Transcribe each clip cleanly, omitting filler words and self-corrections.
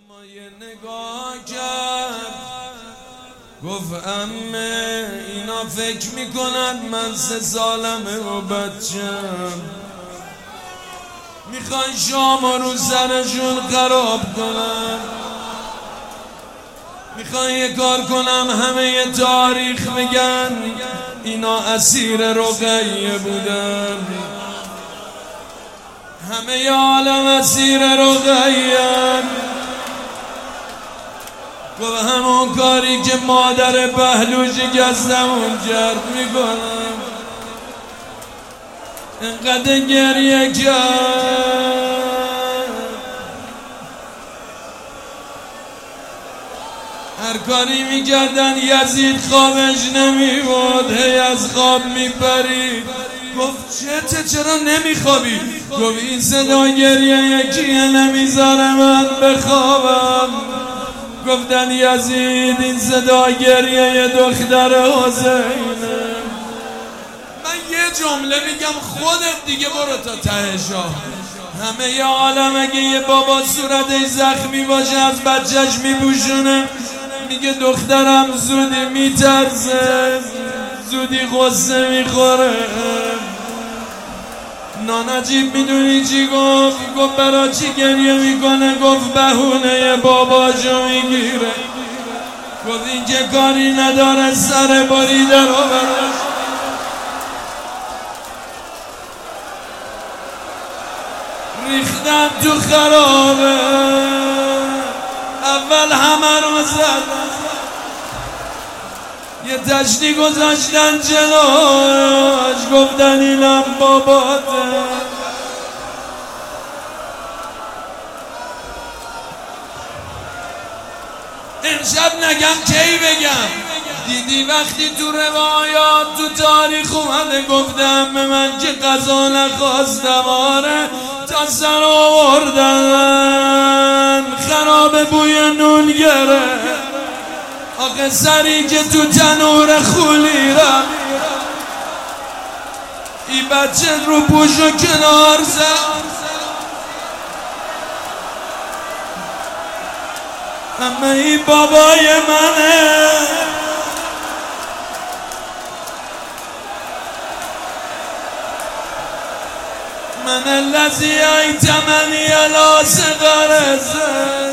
اما یه نگاه کرد گفت عمه اینا فکر میکنن من 3 سالمه و بچم میخوان شام رو سرشون خراب کنن، میخوان یه کار کنم همه یه تاریخ بگن اینا اسیر رقیه بودن، همه ی عالم اسیر رقیه. گفت همون کاری که مادر بهلوش گزدمون کرد میکنم. اینقدر گریه کرد هر کاری میکردن یزید خوابش نمیبود، هی از خواب میپرید. گفت چرا نمیخوابی؟ گفت این صدا گریه یکیه نمیذاره من بخوابم. گفتن یزید این صدا گریه یه دختر حسینه. من یه جمله میگم خودت دیگه برو تا تهشا. همه ی عالم اگه یه بابا صورتش زخمی باشه از بچهش میپوشونه، میگه دخترم زودی میترسه، زودی غصه میخوره. نانجیب میدونی چی گفت؟ گفت برا چی گریه میکنه؟ گفت بهونه باباشو میگیره. گفت این که کاری نداره سر بریده رو براش. ریختن تو خرابه، اول همه رو زدن، یه تشتی گذاشتن جلوش، گفتن اینم باباته. امشب نگم کی بگم؟ دیدی وقتی تو روایات تو تاریخ اومده گفتم به من که قضا نخواستم، آره تا سر آوردن خراب بوی نون گره. آخه سری که تو تنور خولی رم، این بچه رو پوشو کنار زد. اما این بابای منه، من الذی ایتمنی علی صغر سن.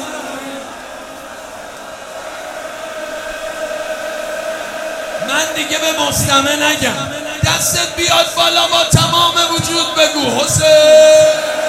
من دیگه به مستمع نگم، دستت بیاد بالا با تمام وجود بگو حسین.